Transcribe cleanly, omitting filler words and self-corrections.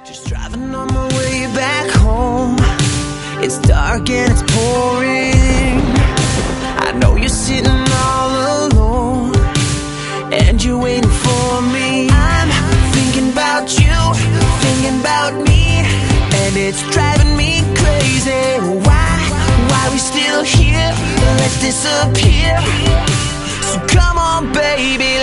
Just driving on my way back home. It's dark and it's pouring. I know you're sitting all alone, and you're waiting for me. I'm thinking about you, thinking about me, and it's driving me crazy. Why we still here? Let's disappear. So come on, baby.